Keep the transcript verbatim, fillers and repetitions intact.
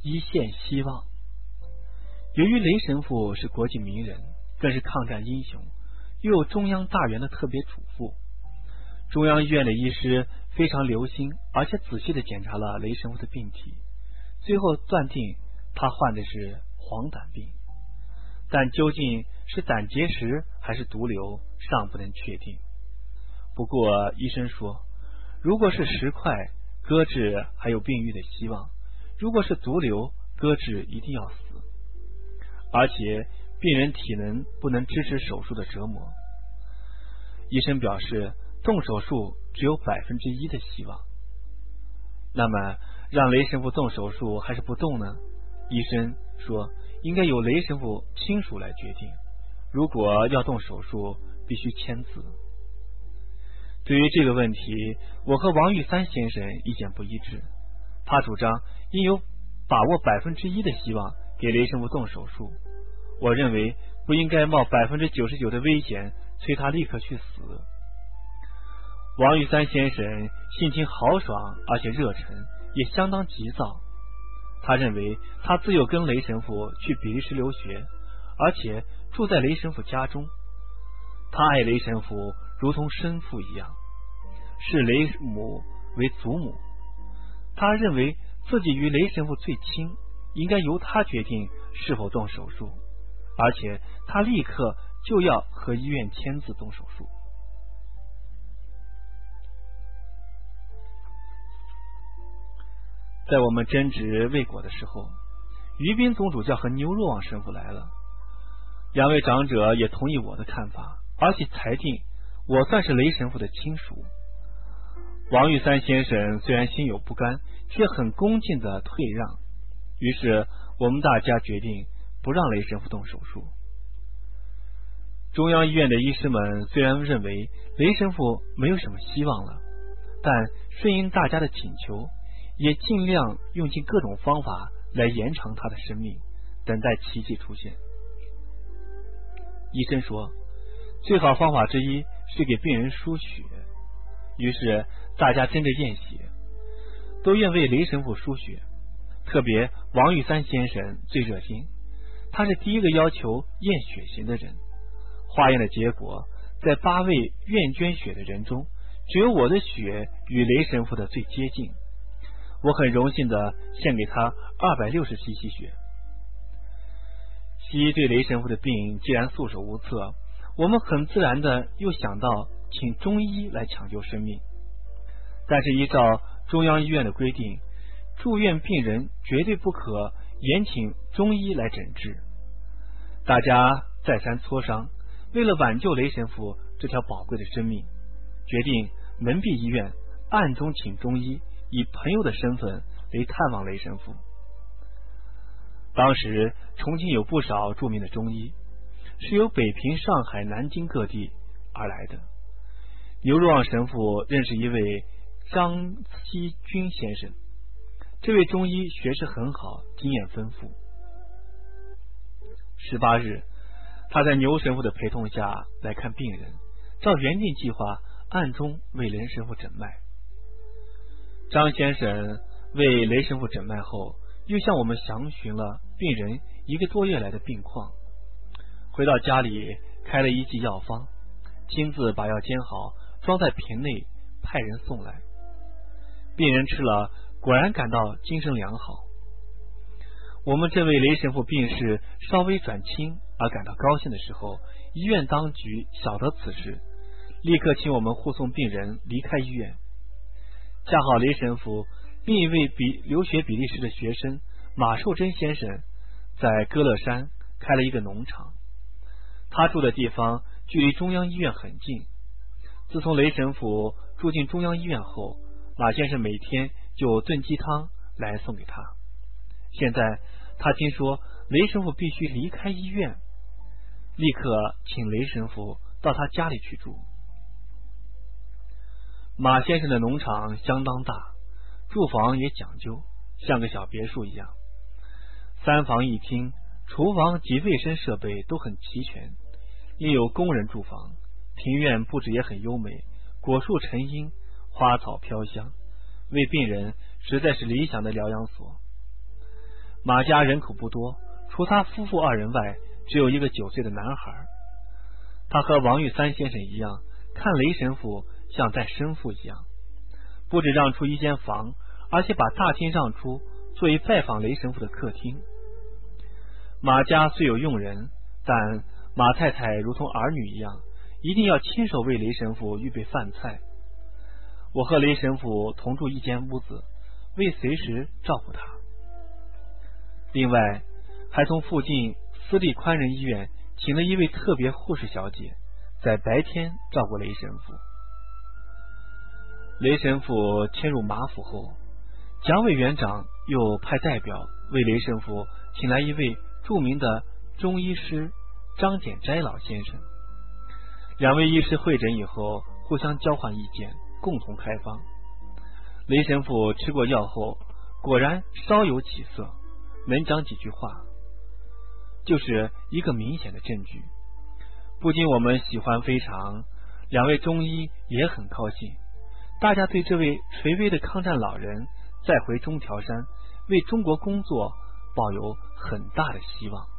一线希望。由于雷神父是国际名人，更是抗战英雄，又有中央大员的特别嘱咐，中央医院的医师非常留心而且仔细地检查了雷神父的病体，最后断定他患的是黄疸病，但究竟是胆结石还是毒瘤尚不能确定。不过医生说，如果是石块，搁置还有病愈的希望，如果是毒瘤，搁置一定要死，而且病人体能不能支持手术的折磨。医生表示动手术只有百分之一的希望。那么让雷神父动手术还是不动呢？医生说应该由雷神父亲属来决定，如果要动手术必须签字。对于这个问题，我和王玉三先生意见不一致。他主张应有把握百分之一的希望给雷神父动手术，我认为不应该冒百分之九十九的危险催他立刻去死。王玉三先生性情豪爽，而且热忱，也相当急躁。他认为他自幼跟雷神父去比利时留学，而且住在雷神父家中，他爱雷神父如同生父一样，视雷母为祖母。他认为自己与雷神父最亲，应该由他决定是否动手术，而且他立刻就要和医院签字动手术。在我们争执未果的时候，于斌总主教和牛若望神父来了，两位长者也同意我的看法，而且裁定我算是雷神父的亲属。王玉三先生虽然心有不甘，却很恭敬的退让，于是我们大家决定不让雷神父动手术。中央医院的医师们虽然认为雷神父没有什么希望了，但顺应大家的请求，也尽量用尽各种方法来延长他的生命，等待奇迹出现。医生说，最好方法之一是给病人输血，于是大家争着验血，都愿为雷神父输血，特别王玉三先生最热心，他是第一个要求验血型的人。化验的结果，在八位愿捐血的人中，只有我的血与雷神父的最接近，我很荣幸的献给他二百六十 C C 血。西医对雷神父的病既然束手无策，我们很自然的又想到请中医来抢救生命。但是依照中央医院的规定，住院病人绝对不可延请中医来诊治。大家再三磋商，为了挽救雷神父这条宝贵的生命，决定门闭医院，暗中请中医，以朋友的身份来探望雷神父。当时重庆有不少著名的中医，是由北平、上海、南京各地而来的。牛若望神父认识一位张锡军先生，这位中医学识很好，经验丰富。十八日，他在牛神父的陪同下来看病人，照原定计划暗中为雷神父诊脉。张先生为雷神父诊脉后，又向我们详询了病人一个多月来的病况。回到家里开了一剂药方，亲自把药煎好，装在瓶内，派人送来。病人吃了，果然感到精神良好。我们正为雷神父病势稍微转轻而感到高兴的时候，医院当局晓得此事，立刻请我们护送病人离开医院。恰好雷神父另一位比留学比利时的学生马寿珍先生在歌乐山开了一个农场，他住的地方距离中央医院很近。自从雷神父住进中央医院后，马先生每天就炖鸡汤来送给他。现在他听说雷神父必须离开医院，立刻请雷神父到他家里去住。马先生的农场相当大，住房也讲究，像个小别墅一样，三房一厅，厨房及卫生设备都很齐全，另有工人住房。庭院布置也很优美，果树成荫，花草飘香，为病人实在是理想的疗养所。 马家人口不多，除他夫妇二人外，只有一个九岁的男孩。他和王玉三先生一样，看雷神父像待生父一样，不止让出一间房，而且把大厅让出作为拜访雷神父的客厅。马家虽有佣人，但马太太如同儿女一样，一定要亲手为雷神父预备饭菜。我和雷神父同住一间屋子，为随时照顾他。另外，还从附近私立宽仁医院请了一位特别护士小姐，在白天照顾雷神父。雷神父迁入马府后，蒋委员长又派代表为雷神父请来一位著名的中医师张简斋老先生。两位医师会诊以后，互相交换意见，共同开方。雷神父吃过药后，果然稍有起色，能讲几句话，就是一个明显的证据。不仅我们喜欢非常，两位中医也很高兴，大家对这位垂危的抗战老人再回中条山为中国工作抱有很大的希望。